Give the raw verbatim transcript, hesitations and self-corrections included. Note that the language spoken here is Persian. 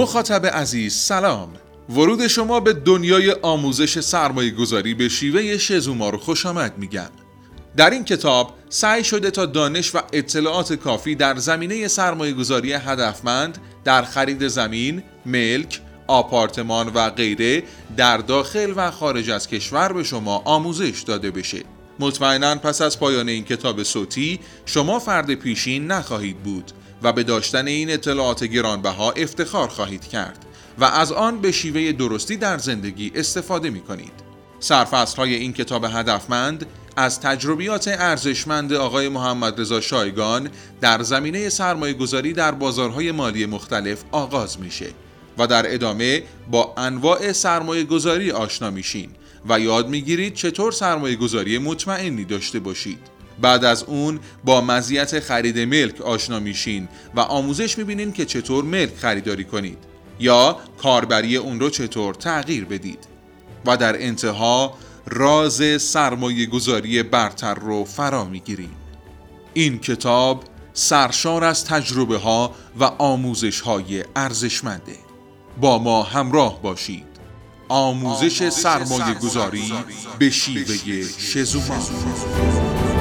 مخاطب عزیز سلام. ورود شما به دنیای آموزش سرمایه گذاری به شیوه شزومارو خوش آمد میگم. در این کتاب سعی شده تا دانش و اطلاعات کافی در زمینه سرمایه گذاری هدفمند در خرید زمین، ملک، آپارتمان و غیره در داخل و خارج از کشور به شما آموزش داده بشه. مطمئناً پس از پایان این کتاب صوتی شما فرد پیشین نخواهید بود و به داشتن این اطلاعات گرانبها افتخار خواهید کرد و از آن به شیوه درستی در زندگی استفاده می کنید. سرفصل‌های این کتاب هدفمند از تجربیات ارزشمند آقای محمد رضا شایگان در زمینه سرمایه گذاری در بازارهای مالی مختلف آغاز میشه و در ادامه با انواع سرمایه گذاری آشنا میشین و یاد میگیرید چطور سرمایه گذاری مطمئنی داشته باشید. بعد از اون با مزیت خرید ملک آشنا میشین و آموزش میبینین که چطور ملک خریداری کنید یا کاربری اون رو چطور تغییر بدید و در انتها راز سرمایه گذاری برتر رو فرا میگیرین. این کتاب سرشار از تجربه ها و آموزش های ارزشمنده. با ما همراه باشید. آموزش سرمایه گذاری به شیوه شزومارو.